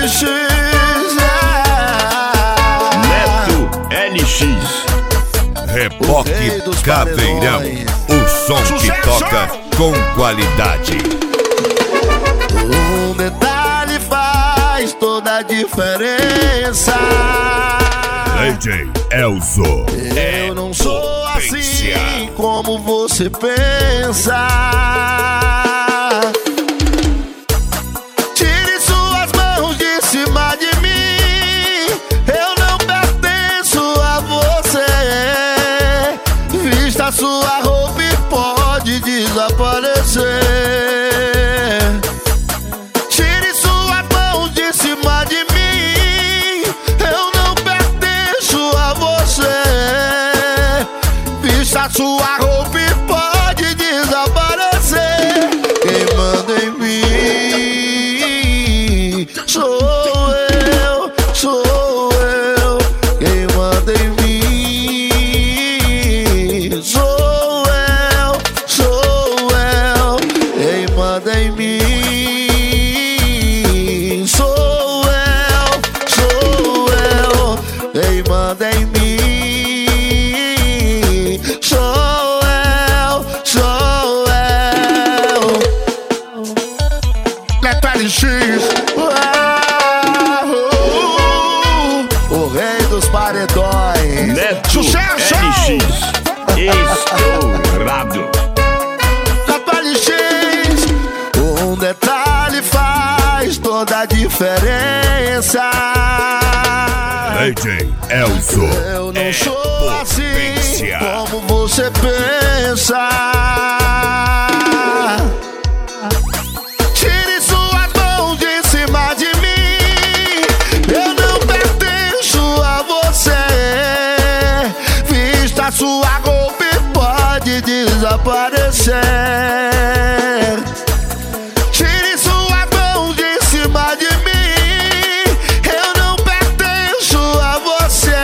LX, Neto LX. Reboque Caveirão, o som que toca com qualidade. Um detalhe faz toda a diferença. DJ Elzo. Eu não sou assim como você pensa. Tire suas mãos de cima de mim. Eu não pertenço a você. Vista sua roupa e pode desaparecer. Tire suas mãos de cima de mim. Eu não pertenço a você. Vista sua roupa e pode desaparecer. Quem manda em mim sou eu, sou eu. Quem manda em mim sou eu, sou eu. Quem manda em mim sou eu, sou eu. Quem manda em mim sou eu, sou eu. Neto LX, o rei dos paredões. Neto Sucesso! LX. Estourado. Neto LX, um detalhe faz toda a diferença. DJ Elzo. Eu não sou assim potência. como você pensa. Tire suas mãos de cima de mim. Eu não pertenço a você. Vista sua roupa e pode desaparecer. Tire suas mãos de cima de mim. Eu não pertenço a você.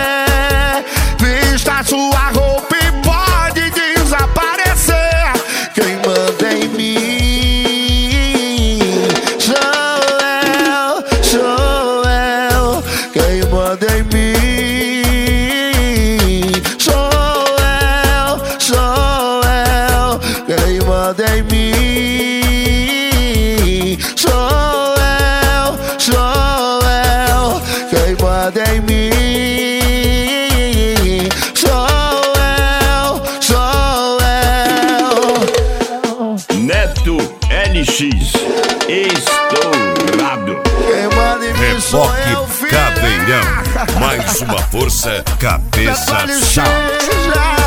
Vista sua roupa e pode desaparecer. Quem manda em mim sou eu, sou eu. Quem manda em mim sou eu, sou eu. Quem manda em mim sou eu, sou eu. Quem manda em mim sou eu, sou eu. Neto LX. Estourado. Quem manda em mim sou eu, Reboque filho. Caveirão. Mais uma força, cabeça, Neto LX, salto.